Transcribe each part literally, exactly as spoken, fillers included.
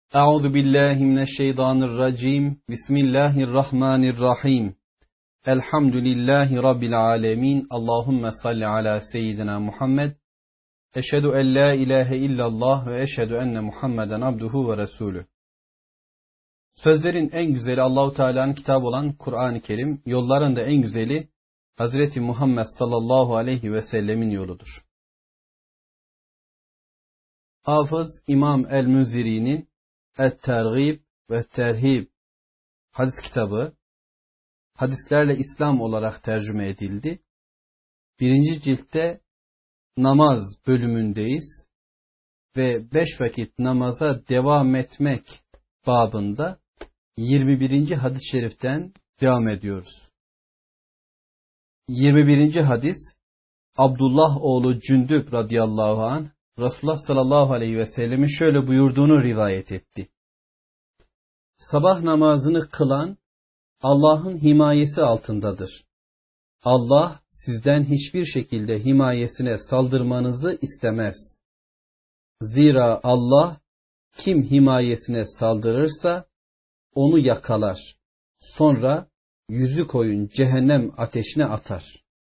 Euzu billahi mineşşeytanirracim. Bismillahirrahmanirrahim. Elhamdülillahi rabbil alamin. Allahumme salli ala seyyidina Muhammed. Eşhedü en la ilahe illallah ve eşhedü enne Muhammeden abduhu ve resulü. Sözlerin en güzeli Allahu Teala'nın kitabı olan Kur'an-ı Kerim, yolların da en güzeli Hazreti Muhammed sallallahu aleyhi ve sellemin yoludur. Hafız İmam el-Münziri'nin Et-Tergib ve Terhib hadis kitabı, hadislerle İslam olarak tercüme edildi. Birinci ciltte namaz bölümündeyiz ve beş vakit namaza devam etmek babında yirmi birinci hadis-i şeriften devam ediyoruz. yirmi birinci hadis, Abdullah oğlu Cündüb radıyallahu anh, Resulullah sallallahu aleyhi ve sellemin şöyle buyurduğunu rivayet etti. Sabah namazını kılan Allah'ın himayesi altındadır. Allah sizden hiçbir şekilde himayesine saldırmanızı istemez. Zira Allah kim himayesine saldırırsa onu yakalar. Sonra yüzü koyun cehennem ateşine atar.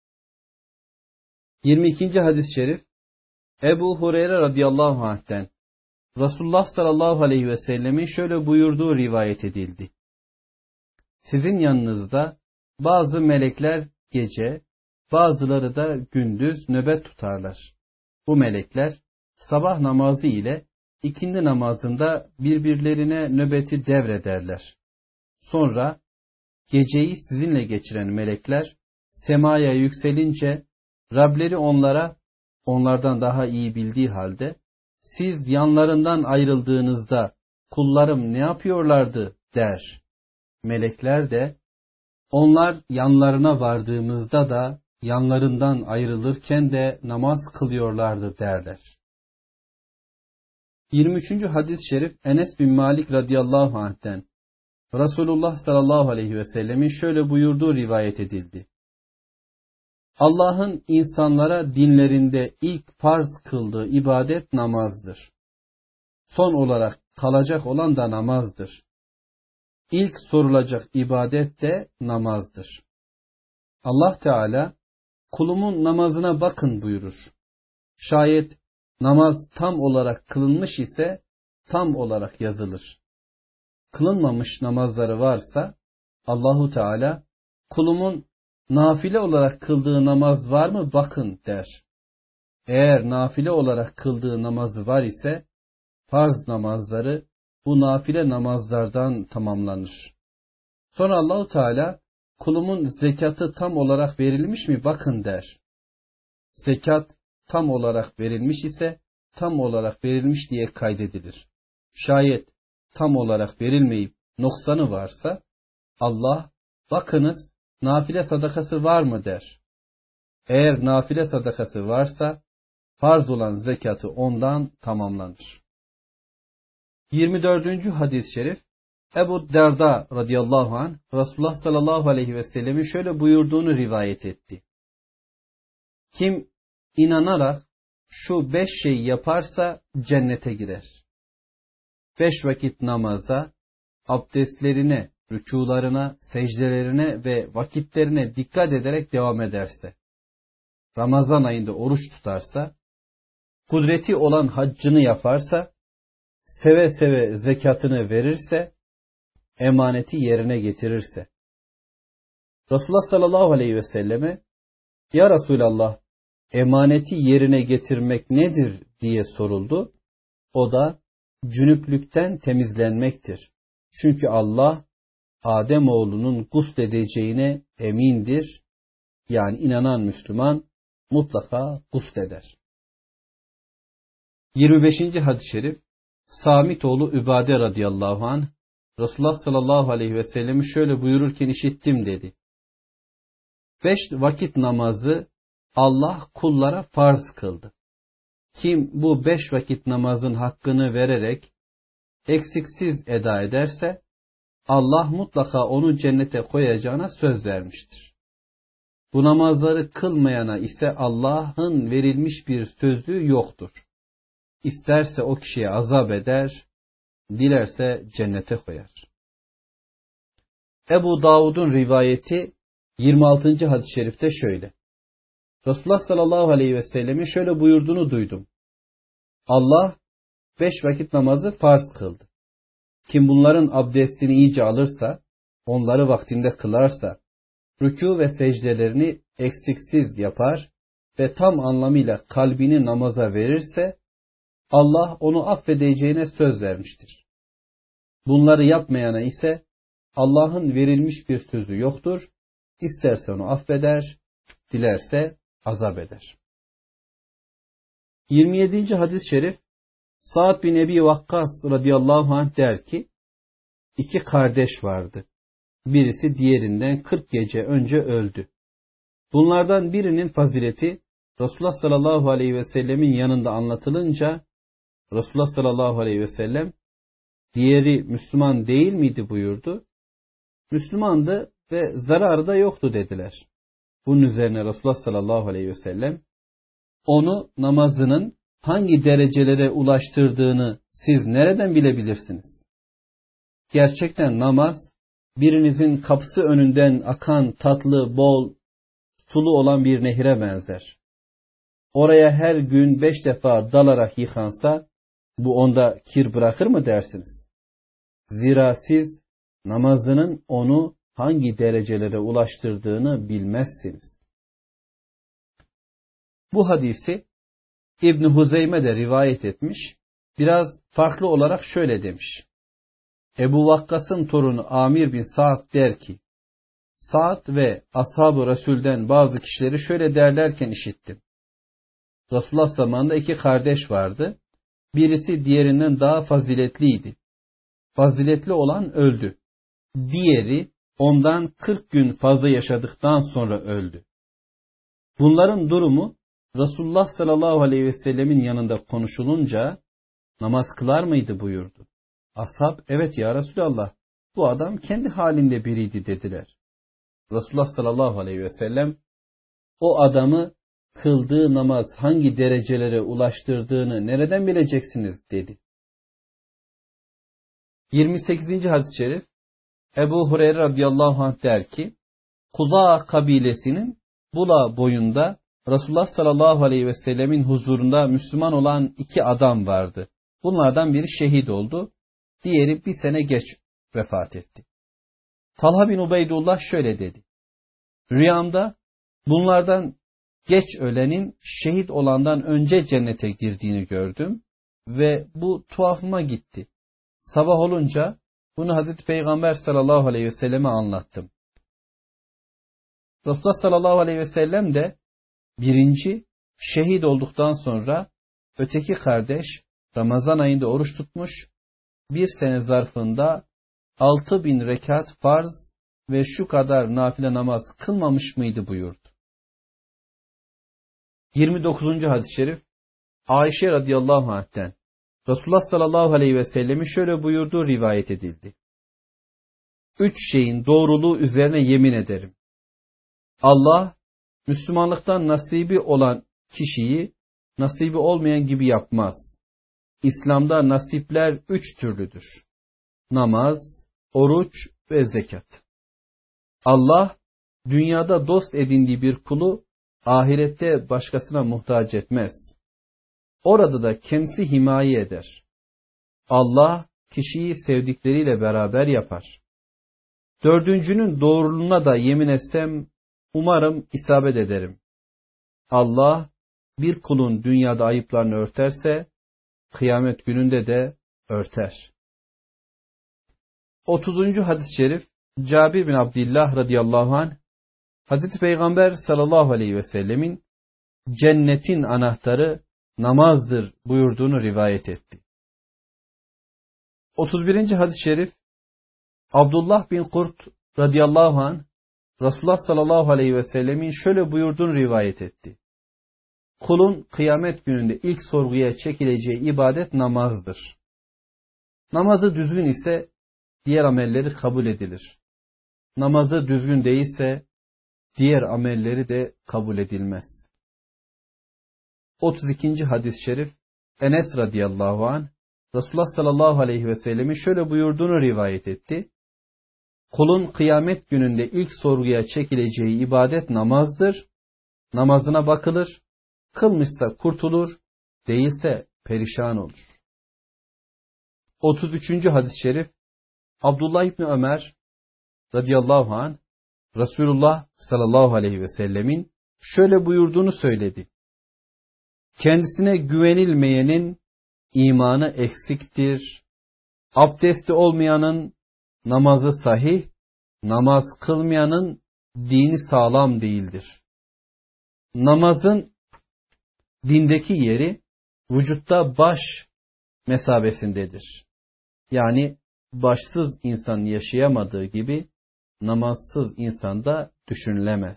yirmi ikinci hadis-i şerif Ebu Hureyre radıyallahu anh'ten Resulullah sallallahu aleyhi ve sellemin şöyle buyurduğu rivayet edildi. Sizin yanınızda bazı melekler gece, bazıları da gündüz nöbet tutarlar. Bu melekler sabah namazı ile ikindi namazında birbirlerine nöbeti devrederler. Sonra geceyi sizinle geçiren melekler semaya yükselince Rableri onlara, onlardan daha iyi bildiği halde, siz yanlarından ayrıldığınızda kullarım ne yapıyorlardı der. Melekler de onlar yanlarına vardığımızda da yanlarından ayrılırken de namaz kılıyorlardı derler. yirmi üçüncü hadis-i şerif Enes bin Malik radıyallahu anh'ten Resulullah sallallahu aleyhi ve sellemin şöyle buyurduğu rivayet edildi. Allah'ın insanlara dinlerinde ilk farz kıldığı ibadet namazdır. Son olarak kalacak olan da namazdır. İlk sorulacak ibadet de namazdır. Allah Teala kulumun namazına bakın buyurur. Şayet namaz tam olarak kılınmış ise tam olarak yazılır. Kılınmamış namazları varsa Allahu Teala kulumun nafile olarak kıldığı namaz var mı bakın der. Eğer nafile olarak kıldığı namazı var ise farz namazları bu nafile namazlardan tamamlanır. Sonra Allahu Teala kulumun zekatı tam olarak verilmiş mi bakın der. Zekat tam olarak verilmiş ise tam olarak verilmiş diye kaydedilir. Şayet tam olarak verilmeyip noksanı varsa Allah bakınız nafile sadakası var mı der. Eğer nafile sadakası varsa farz olan zekatı ondan tamamlanır. yirmi dördüncü hadis-i şerif Ebu Derda radıyallahu anh Resulullah sallallahu aleyhi ve sellemin şöyle buyurduğunu rivayet etti. Kim inanarak şu beş şey yaparsa cennete girer. Beş vakit namaza, abdestlerine, rükularına, secdelerine ve vakitlerine dikkat ederek devam ederse, Ramazan ayında oruç tutarsa, kudreti olan haccını yaparsa, seve seve zekatını verirse, emaneti yerine getirirse. Resulullah sallallahu aleyhi ve selleme, ya Resulallah, emaneti yerine getirmek nedir diye soruldu. O da, cünüplükten temizlenmektir. Çünkü Allah, Ademoğlunun gusledeceğine emindir. Yani inanan Müslüman mutlaka gusleder. yirmi beşinci hadis-i şerif Samit oğlu Übade radıyallahu anh Resulullah sallallahu aleyhi ve sellem'i şöyle buyururken işittim dedi. Beş vakit namazı Allah kullara farz kıldı. Kim bu beş vakit namazın hakkını vererek eksiksiz eda ederse Allah mutlaka onu cennete koyacağına söz vermiştir. Bu namazları kılmayana ise Allah'ın verilmiş bir sözü yoktur. İsterse o kişiye azap eder dilerse cennete koyar. Ebu Davud'un rivayeti yirmi altıncı hadis-i şerifte şöyle. Resulullah sallallahu aleyhi ve sellemin şöyle buyurduğunu duydum. Allah beş vakit namazı farz kıldı. Kim bunların abdestini iyice alırsa, onları vaktinde kılarsa, rükû ve secdelerini eksiksiz yapar ve tam anlamıyla kalbini namaza verirse, Allah onu affedeceğine söz vermiştir. Bunları yapmayana ise Allah'ın verilmiş bir sözü yoktur. İsterse onu affeder, dilerse azap eder. yirmi yedinci hadis-i şerif Sa'd bin Ebi Vakkas radıyallahu anh der ki, iki kardeş vardı. Birisi diğerinden kırk gece önce öldü. Bunlardan birinin fazileti Resulullah sallallahu aleyhi ve sellemin yanında anlatılınca Resulullah sallallahu aleyhi ve sellem diğeri Müslüman değil miydi buyurdu. Müslümandı ve zararı da yoktu dediler. Bunun üzerine Resulullah sallallahu aleyhi ve sellem onu namazının hangi derecelere ulaştırdığını siz nereden bilebilirsiniz? Gerçekten namaz birinizin kapısı önünden akan tatlı, bol, sulu olan bir nehire benzer. Oraya her gün beş defa dalarak yıkansa bu onda kir bırakır mı dersiniz? Zira siz namazının onu hangi derecelere ulaştırdığını bilmezsiniz. Bu hadisi İbn Huzeyme de rivayet etmiş, biraz farklı olarak şöyle demiş. Ebu Vakkas'ın torunu Amir bin Sa'd der ki, Sa'd ve ashab-ı Resul'den bazı kişileri şöyle derlerken işittim. Resulullah zamanında iki kardeş vardı. Birisi diğerinden daha faziletliydi. Faziletli olan öldü. Diğeri ondan kırk gün fazla yaşadıktan sonra öldü. Bunların durumu Resulullah sallallahu aleyhi ve sellemin yanında konuşulunca namaz kılar mıydı buyurdu. Ashab evet ya Resulallah bu adam kendi halinde biriydi dediler. Resulullah sallallahu aleyhi ve sellem o adamı kıldığı namaz hangi derecelere ulaştırdığını nereden bileceksiniz dedi. yirmi sekizinci hadis-i şerif Ebu Hureyre radıyallahu anh der ki Kuza kabilesinin Bula boyunda Resulullah sallallahu aleyhi ve sellemin huzurunda Müslüman olan iki adam vardı. Bunlardan biri şehit oldu. Diğeri bir sene geç vefat etti. Talha bin Ubeydullah şöyle dedi. Rüyamda bunlardan geç ölenin şehit olandan önce cennete girdiğini gördüm ve bu tuhafıma gitti. Sabah olunca bunu Hazreti Peygamber sallallahu aleyhi ve selleme anlattım. Resulullah sallallahu aleyhi ve sellem de birinci şehit olduktan sonra öteki kardeş Ramazan ayında oruç tutmuş, bir sene zarfında altı bin rekat farz ve şu kadar nafile namaz kılmamış mıydı buyurdu. yirmi dokuzuncu hadis-i şerif Ayşe radıyallahu anh'ten Resulullah sallallahu aleyhi ve sellemin şöyle buyurduğu rivayet edildi. Üç şeyin doğruluğu üzerine yemin ederim. Allah Müslümanlıktan nasibi olan kişiyi nasibi olmayan gibi yapmaz. İslam'da nasipler üç türlüdür. Namaz, oruç ve zekat. Allah dünyada dost edindiği bir kulu ahirette başkasına muhtaç etmez. Orada da kendisi himaye eder. Allah kişiyi sevdikleriyle beraber yapar. Dördüncünün doğruluğuna da yemin etsem umarım isabet ederim. Allah bir kulun dünyada ayıplarını örterse kıyamet gününde de örter. otuzuncu hadis-i şerif Cabir bin Abdillah radıyallahu anh Hazreti Peygamber sallallahu aleyhi ve sellemin cennetin anahtarı namazdır buyurduğunu rivayet etti. otuz birinci hadis-i şerif Abdullah bin Kurt radıyallahu anh Resulullah sallallahu aleyhi ve sellemin şöyle buyurduğunu rivayet etti. Kulun kıyamet gününde ilk sorguya çekileceği ibadet namazdır. Namazı düzgün ise diğer amelleri kabul edilir. Namazı düzgün değilse diğer amelleri de kabul edilmez. otuz ikinci hadis-i şerif Enes radıyallahu anh Resulullah sallallahu aleyhi ve sellemin şöyle buyurduğunu rivayet etti. Kulun kıyamet gününde ilk sorguya çekileceği ibadet namazdır. Namazına bakılır. Kılmışsa kurtulur, değilse perişan olur. otuz üçüncü hadis-i şerif Abdullah İbni Ömer radıyallahu anh Resulullah sallallahu aleyhi ve sellemin şöyle buyurduğunu söyledi. Kendisine güvenilmeyenin imanı eksiktir. Abdesti olmayanın namazı sahih, namaz kılmayanın dini sağlam değildir. Namazın dindeki yeri vücutta baş mesabesindedir. Yani başsız insan yaşayamadığı gibi namazsız insan da düşünülemez.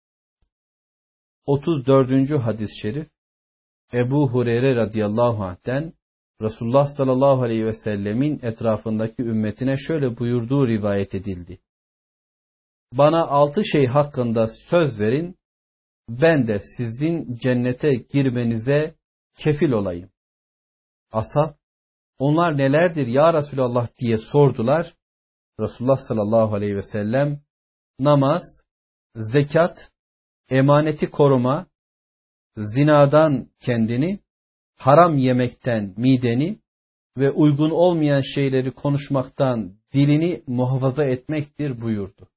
otuz dördüncü hadis-i şerif Ebu Hureyre radıyallahu anh'ten Resulullah sallallahu aleyhi ve sellemin etrafındaki ümmetine şöyle buyurduğu rivayet edildi. Bana altı şey hakkında söz verin, ben de sizin cennete girmenize kefil olayım. Ashab, onlar nelerdir ya Resulallah diye sordular. Resulullah sallallahu aleyhi ve sellem, namaz, zekat, emaneti koruma, zinadan kendini, haram yemekten mideni ve uygun olmayan şeyleri konuşmaktan dilini muhafaza etmektir buyurdu.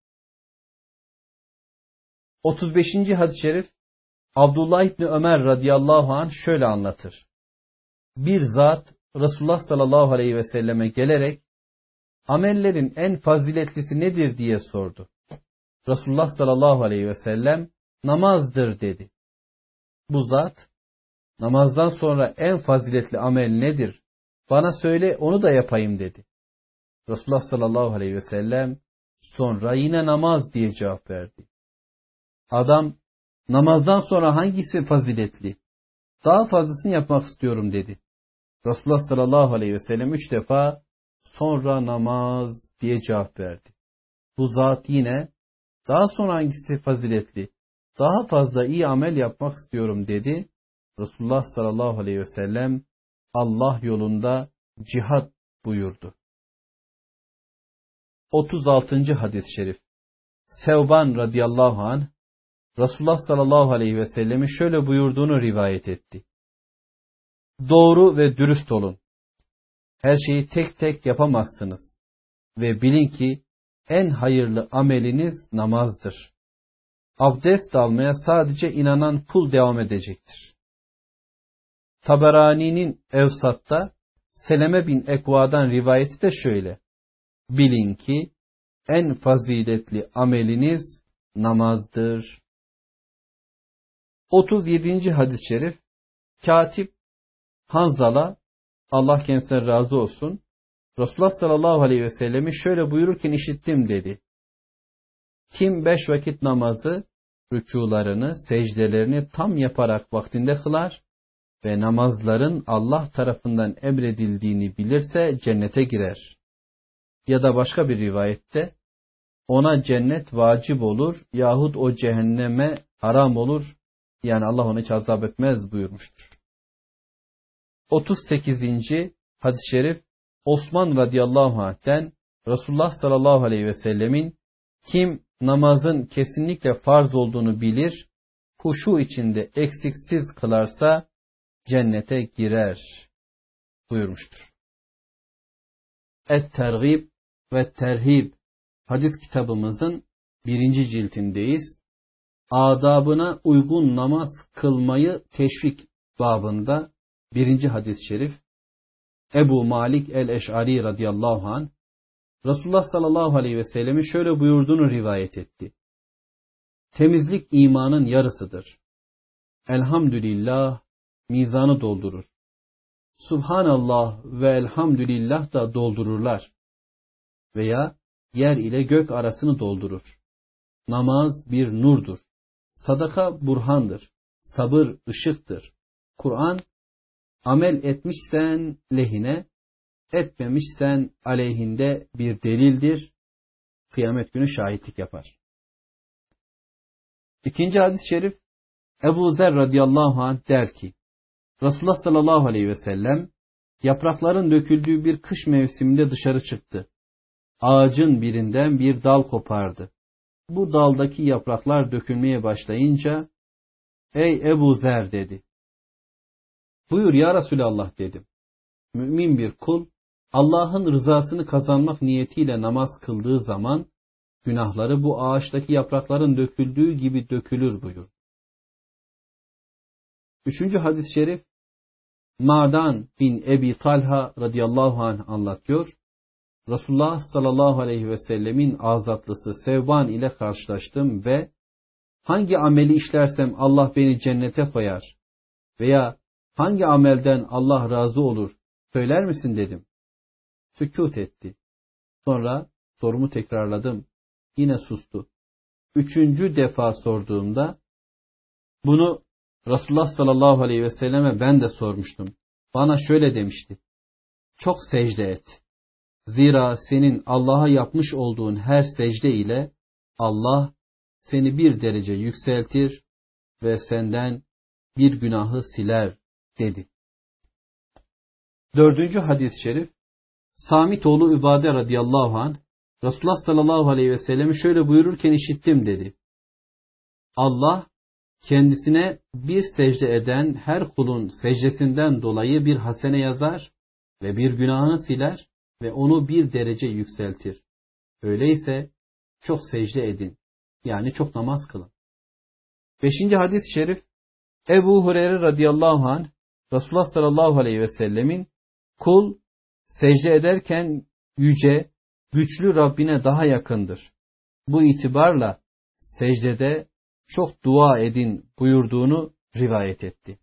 otuz beşinci hadis-i şerif Abdullah İbni Ömer radıyallahu anh şöyle anlatır. Bir zat Resulullah sallallahu aleyhi ve selleme gelerek amellerin en faziletlisi nedir diye sordu. Resulullah sallallahu aleyhi ve sellem namazdır dedi. Bu zat namazdan sonra en faziletli amel nedir? Bana söyle onu da yapayım dedi. Resulullah sallallahu aleyhi ve sellem sonra yine namaz diye cevap verdi. Adam namazdan sonra hangisi faziletli? Daha fazlasını yapmak istiyorum dedi. Resulullah sallallahu aleyhi ve sellem üç defa sonra namaz diye cevap verdi. Bu zat yine daha sonra hangisi faziletli? Daha fazla iyi amel yapmak istiyorum dedi. Resulullah sallallahu aleyhi ve sellem Allah yolunda cihat buyurdu. otuz altıncı hadis-i şerif Sevban radıyallahu anh Resulullah sallallahu aleyhi ve sellemin şöyle buyurduğunu rivayet etti. Doğru ve dürüst olun. Her şeyi tek tek yapamazsınız. Ve bilin ki en hayırlı ameliniz namazdır. Abdest almaya sadece inanan kul devam edecektir. Taberani'nin Evsat'ta Seleme bin Ekva'dan rivayeti de şöyle. Bilin ki en faziletli ameliniz namazdır. otuz yedinci hadis-i şerif Katip Hanzala Allah kendisine razı olsun Resulullah sallallahu aleyhi ve sellemi şöyle buyururken işittim dedi. Kim beş vakit namazı, rükûlarını, secdelerini tam yaparak vaktinde kılar ve namazların Allah tarafından emredildiğini bilirse cennete girer. Ya da başka bir rivayette ona cennet vacip olur yahut o cehenneme haram olur. Yani Allah onu hiç azap etmez buyurmuştur. otuz sekizinci hadis-i şerif Osman radıyallahu anh'ten Resulullah sallallahu aleyhi ve sellemin kim namazın kesinlikle farz olduğunu bilir, huşu içinde eksiksiz kılarsa cennete girer buyurmuştur. Et-Tergib ve Terhib hadis kitabımızın birinci ciltindeyiz. Adabına uygun namaz kılmayı teşvik babında birinci hadis-i şerif Ebu Malik el-Eş'ari radıyallahu anh Resulullah sallallahu aleyhi ve sellemin şöyle buyurduğunu rivayet etti. Temizlik imanın yarısıdır. Elhamdülillah mizanı doldurur. Subhanallah ve elhamdülillah da doldururlar. Veya yer ile gök arasını doldurur. Namaz bir nurdur. Sadaka burhandır. Sabır ışıktır. Kur'an amel etmişsen lehine, etmemişsen aleyhinde bir delildir. Kıyamet günü şahitlik yapar. İkinci hadis-i şerif Ebu Zer radıyallahu anh der ki Resulullah sallallahu aleyhi ve sellem yaprakların döküldüğü bir kış mevsiminde dışarı çıktı. Ağacın birinden bir dal kopardı. Bu daldaki yapraklar dökülmeye başlayınca, ''Ey Ebu Zer'' dedi. ''Buyur ya Resulallah'' dedim. Mümin bir kul, Allah'ın rızasını kazanmak niyetiyle namaz kıldığı zaman, günahları bu ağaçtaki yaprakların döküldüğü gibi dökülür buyur. Üçüncü hadis-i şerif, Ma'dan bin Ebi Talha radıyallahu anh anlatıyor. Resulullah sallallahu aleyhi ve sellemin azatlısı Sevban ile karşılaştım ve hangi ameli işlersem Allah beni cennete koyar veya hangi amelden Allah razı olur söyler misin dedim. Sükût etti. Sonra sorumu tekrarladım. Yine sustu. Üçüncü defa sorduğumda bunu Resulullah sallallahu aleyhi ve selleme ben de sormuştum. Bana şöyle demişti. Çok secde et. Zira senin Allah'a yapmış olduğun her secde ile Allah seni bir derece yükseltir ve senden bir günahı siler dedi. Dördüncü hadis-i şerif, Samit oğlu Übade radıyallahu anh, Resulullah sallallahu aleyhi ve sellem'i şöyle buyururken işittim dedi. Allah kendisine bir secde eden her kulun secdesinden dolayı bir hasene yazar ve bir günahını siler ve onu bir derece yükseltir. Öyleyse çok secde edin. Yani çok namaz kılın. Beşinci hadis-i şerif, Ebu Hureyre radıyallahu anh, Resulullah sallallahu aleyhi ve sellemin kul secde ederken yüce, güçlü Rabbine daha yakındır. Bu itibarla secdede çok dua edin buyurduğunu rivayet etti.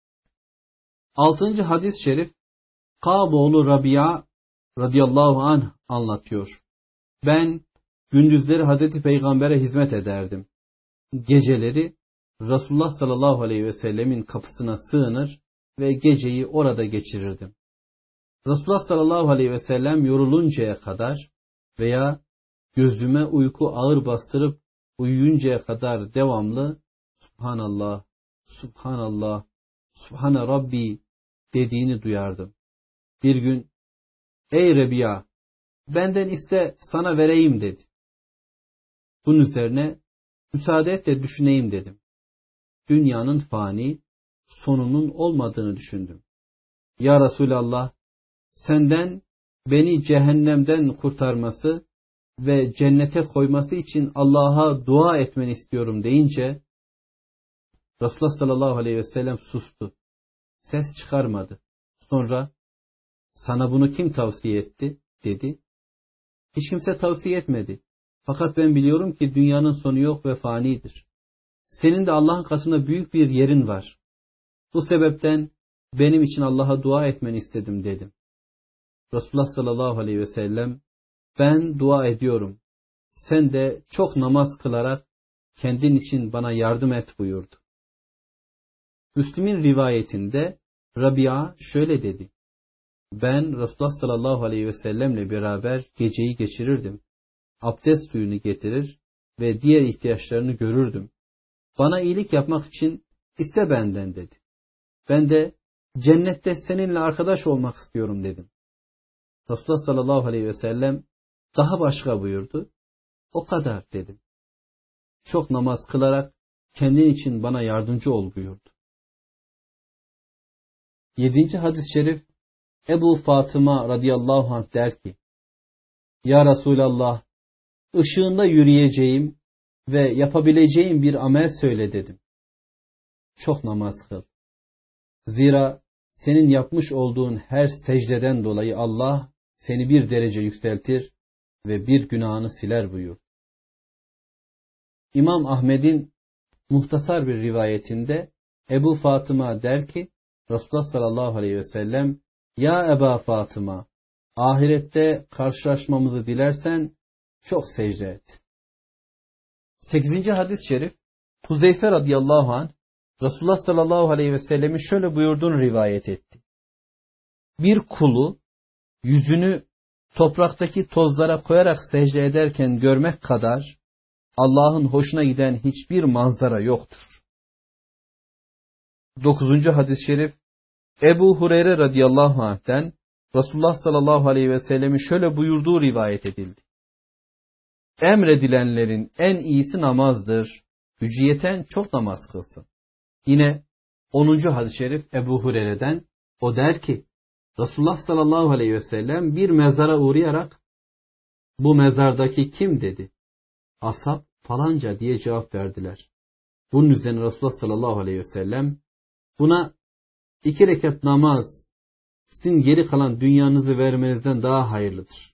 Altıncı hadis-i şerif, Kâb oğlu Rabia radıyallahu anh anlatıyor. Ben gündüzleri Hazreti Peygamber'e hizmet ederdim. Geceleri Resulullah sallallahu aleyhi ve sellemin kapısına sığınır ve geceyi orada geçirirdim. Resulullah sallallahu aleyhi ve sellem yoruluncaya kadar veya gözüme uyku ağır bastırıp uyuyuncaya kadar devamlı Subhanallah, Subhanallah, Subhane Rabbi dediğini duyardım. Bir gün, ey Rabia, benden iste sana vereyim dedi. Bunun üzerine müsaade et de düşüneyim dedim. Dünyanın fani, sonunun olmadığını düşündüm. Ya Resulallah, senden beni cehennemden kurtarması ve cennete koyması için Allah'a dua etmeni istiyorum deyince Resulullah sallallahu aleyhi ve sellem sustu. Ses çıkarmadı. Sonra sana bunu kim tavsiye etti dedi. Hiç kimse tavsiye etmedi. Fakat ben biliyorum ki dünyanın sonu yok ve fanidir. Senin de Allah'ın katında büyük bir yerin var. Bu sebepten benim için Allah'a dua etmeni istedim dedim. Resulullah sallallahu aleyhi ve sellem ben dua ediyorum. Sen de çok namaz kılarak kendin için bana yardım et buyurdu. Müslim'in rivayetinde Rabia şöyle dedi. Ben Resulullah sallallahu aleyhi ve sellemle beraber geceyi geçirirdim. Abdest suyunu getirir ve diğer ihtiyaçlarını görürdüm. Bana iyilik yapmak için iste benden dedi. Ben de cennette seninle arkadaş olmak istiyorum dedim. Resulullah sallallahu aleyhi ve sellem daha başka buyurdu. O kadar dedim. Çok namaz kılarak kendin için bana yardımcı ol buyurdu. Yedinci hadis-i şerif Ebu Fatıma radıyallahu anh der ki, Ya Resulallah, ışığında yürüyeceğim ve yapabileceğim bir amel söyle dedim. Çok namaz kıl. Zira senin yapmış olduğun her secdeden dolayı Allah seni bir derece yükseltir ve bir günahını siler buyur. İmam Ahmed'in muhtasar bir rivayetinde Ebu Fatıma der ki, Resulullah sallallahu aleyhi ve sellem, Ya Eba Fatıma, ahirette karşılaşmamızı dilersen çok secde et. Sekizinci hadis-i şerif, Huzeyfe radıyallahu anh, Resulullah sallallahu aleyhi ve sellemin şöyle buyurduğunu rivayet etti. Bir kulu yüzünü topraktaki tozlara koyarak secde ederken görmek kadar Allah'ın hoşuna giden hiçbir manzara yoktur. Dokuzuncu hadis-i şerif, Ebu Hureyre radıyallahu anh'ten Resulullah sallallahu aleyhi ve sellemin şöyle buyurduğu rivayet edildi. Emredilenlerin en iyisi namazdır. Gücü yeten çok namaz kılsın. Yine onuncu hadis-i şerif Ebu Hureyre'den, o der ki Resulullah sallallahu aleyhi ve sellem bir mezara uğrayarak bu mezardaki kim dedi. Ashab falanca diye cevap verdiler. Bunun üzerine Resulullah sallallahu aleyhi ve sellem buna iki rekat namaz sizin geri kalan dünyanızı vermenizden daha hayırlıdır.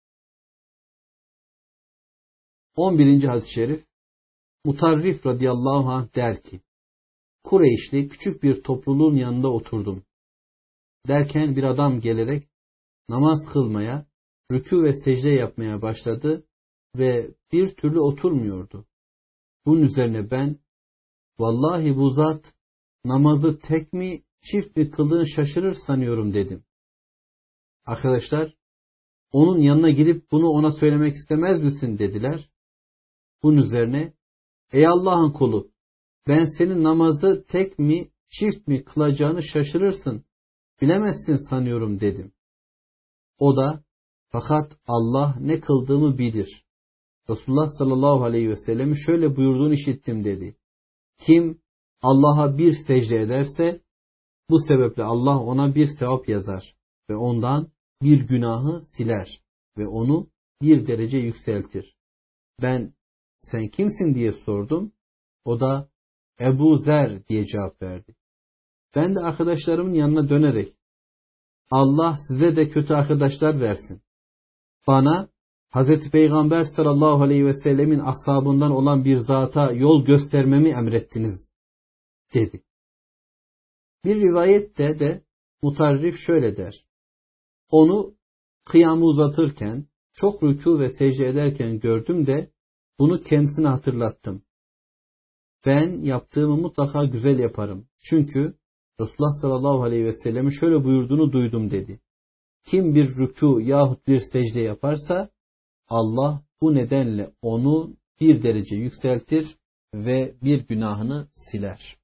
on birinci hadis-i şerif Mutarrif radıyallahu anh der ki Kureyşli küçük bir topluluğun yanında oturdum. Derken bir adam gelerek namaz kılmaya, rükû ve secde yapmaya başladı ve bir türlü oturmuyordu. Bunun üzerine ben, vallahi bu zat namazı tek mi çift mi kıldığını şaşırır sanıyorum dedim. Arkadaşlar, onun yanına gidip bunu ona söylemek istemez misin dediler. Bunun üzerine, ey Allah'ın kulu, ben senin namazı tek mi çift mi kılacağını şaşırırsın, bilemezsin sanıyorum dedim. O da, fakat Allah ne kıldığımı bilir. Resulullah sallallahu aleyhi ve sellem'in şöyle buyurduğunu işittim dedi. Kim Allah'a bir secde ederse, bu sebeple Allah ona bir sevap yazar ve ondan bir günahı siler ve onu bir derece yükseltir. Ben, sen kimsin diye sordum. O da Ebu Zer diye cevap verdi. Ben de arkadaşlarımın yanına dönerek, Allah size de kötü arkadaşlar versin. Bana Hazreti Peygamber sallallahu aleyhi ve sellemin ashabından olan bir zata yol göstermemi emrettiniz dedi. Bir rivayette de Mutarrif şöyle der. Onu kıyamı uzatırken, çok rükû ve secde ederken gördüm de bunu kendisine hatırlattım. Ben yaptığımı mutlaka güzel yaparım. Çünkü Resulullah sallallahu aleyhi ve sellem'in şöyle buyurduğunu duydum dedi. Kim bir rükû yahut bir secde yaparsa Allah bu nedenle onu bir derece yükseltir ve bir günahını siler.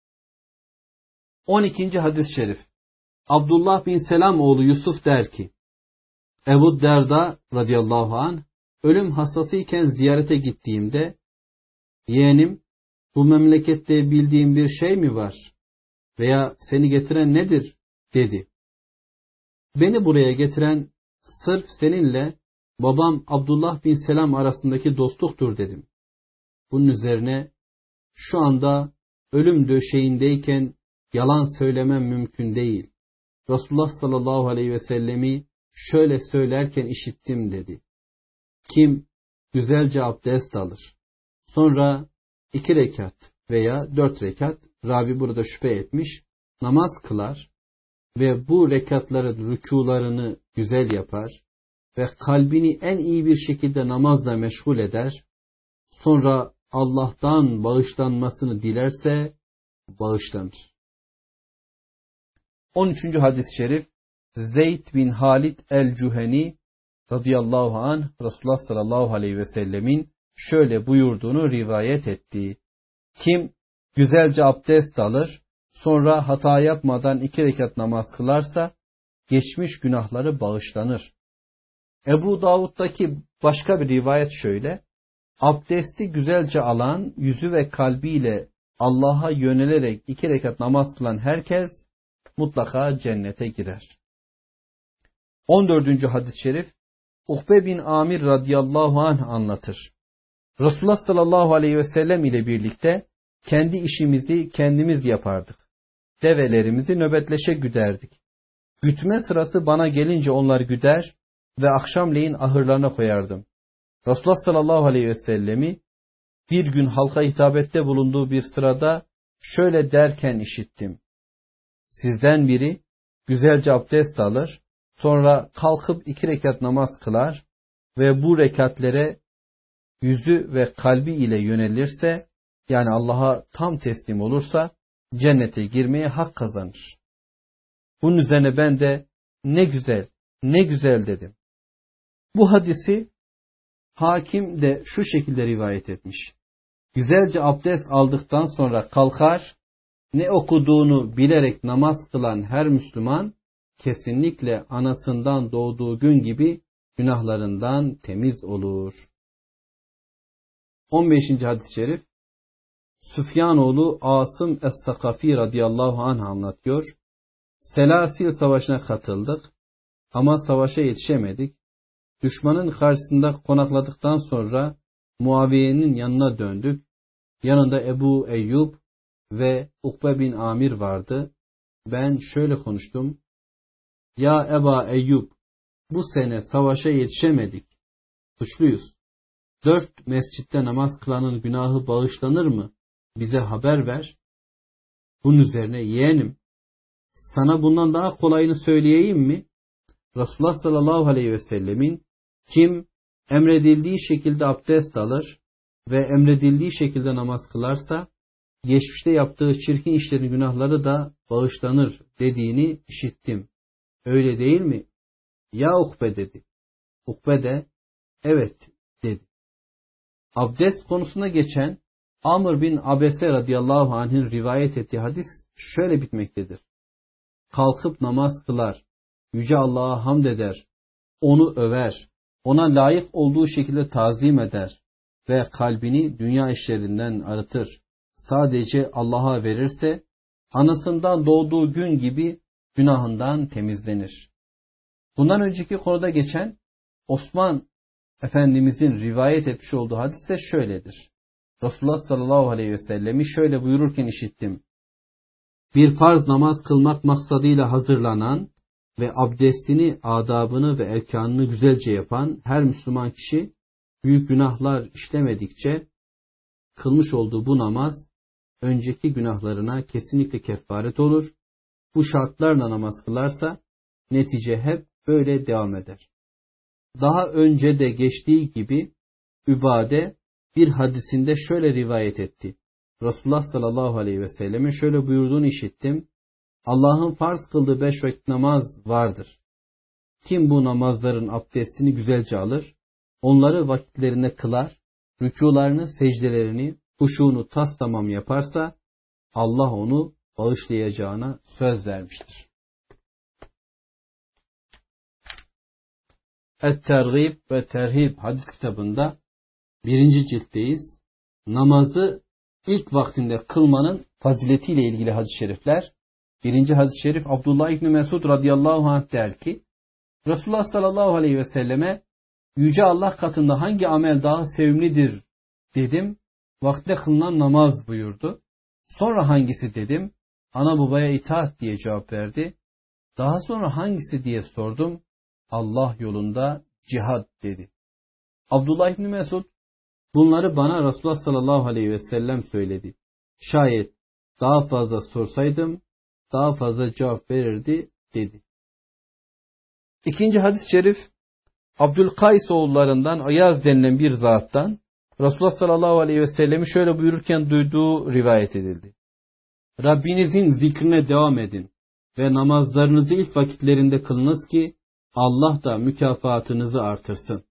on ikinci hadis-i şerif Abdullah bin Selam oğlu Yusuf der ki Ebu Derda radıyallahu anh ölüm hastasıyken ziyarete gittiğimde yeğenim bu memlekette bildiğin bir şey mi var veya seni getiren nedir dedi. Beni buraya getiren sırf seninle babam Abdullah bin Selam arasındaki dostluktur dedim. Bunun üzerine şu anda ölüm döşeğindeyken yalan söylemem mümkün değil. Resulullah sallallahu aleyhi ve sellemi şöyle söylerken işittim dedi. Kim güzelce abdest alır, sonra iki rekat veya dört rekat, Rabi burada şüphe etmiş, namaz kılar ve bu rekatların rükûlarını güzel yapar ve kalbini en iyi bir şekilde namazla meşgul eder, sonra Allah'tan bağışlanmasını dilerse bağışlanır. on üçüncü hadis-i şerif Zeyd bin Halid el-Cüheni radıyallahu anh Resulullah sallallahu aleyhi ve sellemin şöyle buyurduğunu rivayet etti. Kim güzelce abdest alır, sonra hata yapmadan iki rekat namaz kılarsa geçmiş günahları bağışlanır. Ebu Davud'daki başka bir rivayet şöyle. Abdesti güzelce alan, yüzü ve kalbiyle Allah'a yönelerek iki rekat namaz kılan herkes mutlaka cennete girer. on dördüncü hadis-i şerif Ukbe bin Amir radıyallahu anh anlatır. Resulullah sallallahu aleyhi ve sellem ile birlikte kendi işimizi kendimiz yapardık. Develerimizi nöbetleşe güderdik. Gütme sırası bana gelince onlar güder ve akşamleyin ahırlarına koyardım. Resulullah sallallahu aleyhi ve sellemi bir gün halka hitabette bulunduğu bir sırada şöyle derken işittim. Sizden biri güzelce abdest alır, sonra kalkıp iki rekat namaz kılar ve bu rekatlere yüzü ve kalbi ile yönelirse, yani Allah'a tam teslim olursa cennete girmeye hak kazanır. Bunun üzerine ben de ne güzel, ne güzel dedim. Bu hadisi Hakim de şu şekilde rivayet etmiş. Güzelce abdest aldıktan sonra kalkar ne okuduğunu bilerek namaz kılan her Müslüman kesinlikle anasından doğduğu gün gibi günahlarından temiz olur. on beşinci hadis-i şerif Süfyanoğlu Asım Es-Sakafi radıyallahu anh anlatıyor. Selasil Savaşı'na katıldık ama savaşa yetişemedik. Düşmanın karşısında konakladıktan sonra Muaviye'nin yanına döndük. Yanında Ebu Eyyub ve Ukbe bin Amir vardı. Ben şöyle konuştum. Ya Eba Eyyub, bu sene savaşa yetişemedik. Suçluyuz. Dört mescitte namaz kılanın günahı bağışlanır mı? Bize haber ver. Bunun üzerine yeğenim, sana bundan daha kolayını söyleyeyim mi? Resulullah sallallahu aleyhi ve sellemin kim emredildiği şekilde abdest alır ve emredildiği şekilde namaz kılarsa geçmişte yaptığı çirkin işlerin günahları da bağışlanır dediğini işittim. Öyle değil mi? Ya Ukbe dedi. Ukbe de evet dedi. Abdest konusuna geçen Amr bin Abese radıyallahu anh'ın rivayet ettiği hadis şöyle bitmektedir. Kalkıp namaz kılar, Yüce Allah'a hamd eder, onu över, ona layık olduğu şekilde tazim eder ve kalbini dünya işlerinden arıtır. Sadece Allah'a verirse anasından doğduğu gün gibi günahından temizlenir. Bundan önceki konuda geçen Osman Efendimizin rivayet etmiş olduğu hadis de şöyledir. Resulullah sallallahu aleyhi ve sellemi şöyle buyururken işittim. Bir farz namaz kılmak maksadıyla hazırlanan ve abdestini, adabını ve erkanını güzelce yapan her Müslüman kişi büyük günahlar işlemedikçe kılmış olduğu bu namaz önceki günahlarına kesinlikle kefaret olur. Bu şartlarla namaz kılarsa netice hep böyle devam eder. Daha önce de geçtiği gibi Übade bir hadisinde şöyle rivayet etti. Resulullah sallallahu aleyhi ve sellemin şöyle buyurduğunu işittim. Allah'ın farz kıldığı beş vakit namaz vardır. Kim bu namazların abdestini güzelce alır, onları vakitlerinde kılar, rükûlarını, secdelerini, huşûnu tastamam yaparsa Allah onu bağışlayacağına söz vermiştir. Et-Tergib ve Terhib hadis kitabında birinci ciltteyiz. Namazı ilk vaktinde kılmanın faziletiyle ilgili hadis-i şerifler. Birinci hadis-i şerif Abdullah İbni Mesud radıyallahu anh der ki Resulullah sallallahu aleyhi ve selleme Yüce Allah katında hangi amel daha sevimlidir dedim. Vaktinde kılınan namaz buyurdu. Sonra hangisi dedim. Ana babaya itaat diye cevap verdi. Daha sonra hangisi diye sordum. Allah yolunda cihad dedi. Abdullah İbni Mesud bunları bana Resulullah sallallahu aleyhi ve sellem söyledi. Şayet daha fazla sorsaydım daha fazla cevap verirdi dedi. İkinci hadis-i şerif Abdülkays oğullarından Ayaz denilen bir zattan Resulullah sallallahu aleyhi ve sellemi şöyle buyururken duyduğu rivayet edildi. Rabbinizin zikrine devam edin ve namazlarınızı ilk vakitlerinde kılınız ki Allah da mükafatınızı artırsın.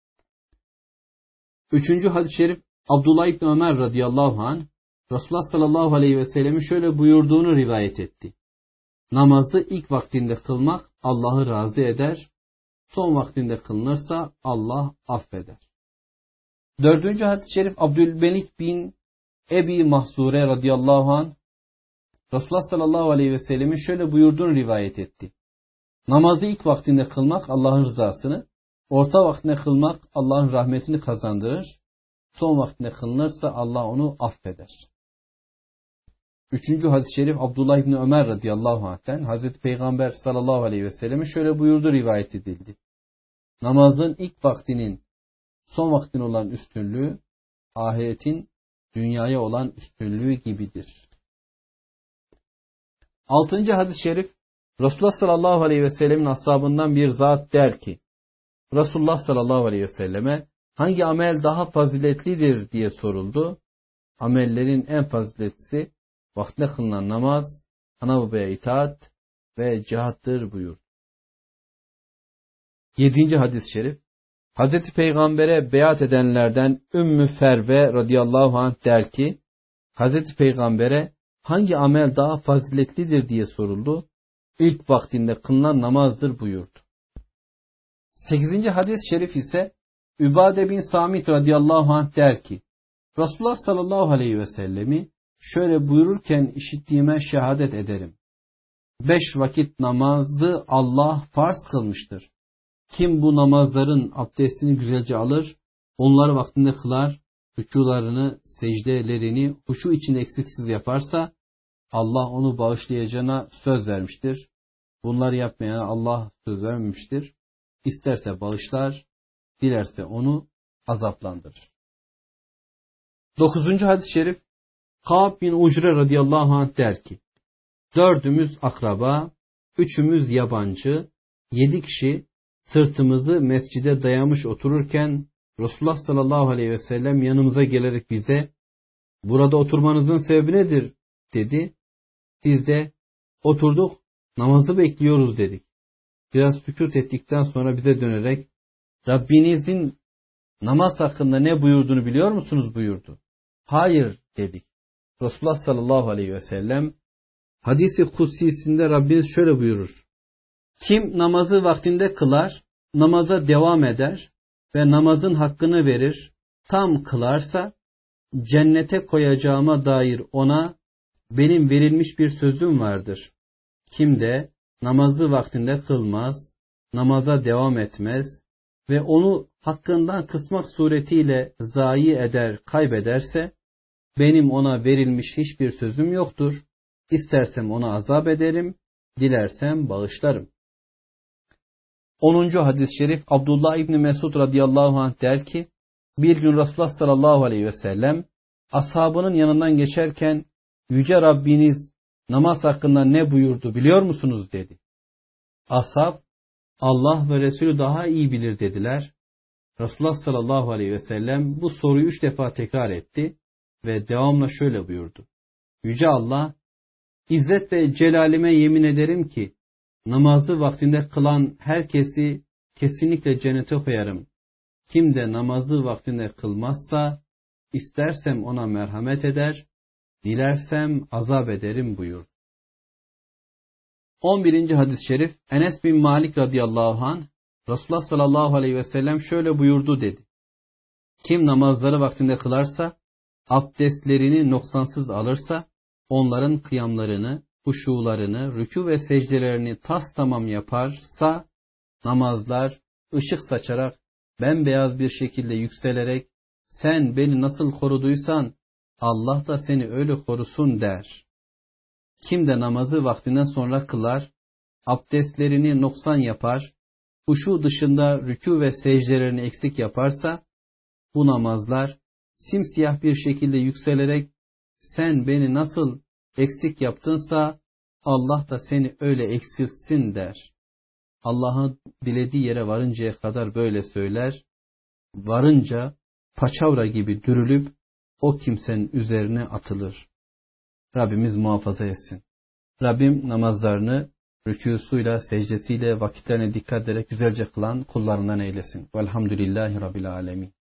Üçüncü hadis-i şerif Abdullah İbni Ömer radıyallahu anh Resulullah sallallahu aleyhi ve sellemin şöyle buyurduğunu rivayet etti. Namazı ilk vaktinde kılmak Allah'ı razı eder, son vaktinde kılınırsa Allah affeder. Dördüncü hadis-i şerif Abdülmelik bin Ebi Mahzure radıyallahu anh Resulullah sallallahu aleyhi ve sellemin şöyle buyurduğunu rivayet etti. Namazı ilk vaktinde kılmak Allah'ın rızasını, orta vaktinde kılmak Allah'ın rahmetini kazandırır, son vaktinde kılınırsa Allah onu affeder. Üçüncü hadis-i şerif Abdullah İbni Ömer radıyallahu anh'ten Hazreti Peygamber sallallahu aleyhi ve sellemin şöyle buyurduğu rivayet edildi. Namazın ilk vaktinin son vaktin olan üstünlüğü, ahiretin dünyaya olan üstünlüğü gibidir. Altıncı hadis-i şerif Resulullah sallallahu aleyhi ve sellemin ashabından bir zat der ki, Resulullah sallallahu aleyhi ve selleme hangi amel daha faziletlidir diye soruldu. Amellerin en faziletlisi vaktinde kılınan namaz, ana babaya itaat ve cihattır buyurdu. Yedinci hadis-i şerif Hazreti Peygamber'e beyat edenlerden Ümmü Ferve radıyallahu anh der ki, Hazreti Peygamber'e hangi amel daha faziletlidir diye soruldu. İlk vaktinde kılınan namazdır buyurdu. sekizinci hadis-i şerif ise Übade bin Samit radıyallahu anh der ki, Resulullah sallallahu aleyhi ve sellemi şöyle buyururken işittiğime şehadet ederim. Beş vakit namazı Allah farz kılmıştır. Kim bu namazların abdestini güzelce alır, onları vaktinde kılar, rükûlarını, secdelerini huşu içinde eksiksiz yaparsa, Allah onu bağışlayacağına söz vermiştir. Bunları yapmayana Allah söz vermemiştir. İsterse bağışlar, dilerse onu azaplandırır. Dokuzuncu hadis-i şerif Kâb bin Ucre radıyallahu anh der ki, dördümüz akraba, üçümüz yabancı, yedi kişi sırtımızı mescide dayamış otururken Resulullah sallallahu aleyhi ve sellem yanımıza gelerek bize, burada oturmanızın sebebi nedir dedi. Biz de oturduk, namazı bekliyoruz dedik. Biraz sükût ettikten sonra bize dönerek, Rabbinizin namaz hakkında ne buyurduğunu biliyor musunuz buyurdu. Hayır dedik. Resulullah sallallahu aleyhi ve sellem hadisi kutsisinde Rabbiniz şöyle buyurur. Kim namazı vaktinde kılar, namaza devam eder ve namazın hakkını verir, tam kılarsa cennete koyacağıma dair ona benim verilmiş bir sözüm vardır. Kim de namazı vaktinde kılmaz, namaza devam etmez ve onu hakkından kısmak suretiyle zayi eder, kaybederse, benim ona verilmiş hiçbir sözüm yoktur. İstersem ona azap ederim, dilersem bağışlarım. onuncu hadis-i şerif Abdullah İbni Mesud radıyallahu anh der ki, bir gün Resulullah sallallahu aleyhi ve sellem ashabının yanından geçerken, Yüce Rabbiniz namaz hakkında ne buyurdu biliyor musunuz dedi. Ashab, Allah ve Resulü daha iyi bilir dediler. Resulullah sallallahu aleyhi ve sellem bu soruyu üç defa tekrar etti ve devamla şöyle buyurdu. Yüce Allah, İzzet ve celalime yemin ederim ki, namazı vaktinde kılan herkesi kesinlikle cennete koyarım. Kim de namazı vaktinde kılmazsa, istersem ona merhamet eder, dilersem azap ederim buyur. on birinci hadis-i şerif Enes bin Malik radıyallahu anh, Resulullah sallallahu aleyhi ve sellem şöyle buyurdu dedi. Kim namazları vaktinde kılarsa, abdestlerini noksansız alırsa, onların kıyamlarını, huşularını, rükû ve secdelerini tas tamam yaparsa, namazlar ışık saçarak, bembeyaz bir şekilde yükselerek, sen beni nasıl koruduysan, Allah da seni öyle korusun der. Kim de namazı vaktinden sonra kılar, abdestlerini noksan yapar, huşu dışında rükû ve secdelerini eksik yaparsa, bu namazlar simsiyah bir şekilde yükselerek, sen beni nasıl eksik yaptınsa, Allah da seni öyle eksiltsin der. Allah'ın dilediği yere varıncaya kadar böyle söyler, varınca paçavra gibi dürülüp, o kimsenin üzerine atılır. Rabbimiz muhafaza etsin. Rabbim namazlarını rükûsuyla, secdesiyle, vakitlerine dikkat ederek güzelce kılan kullarından eylesin. Velhamdülillahi Rabbil alemin.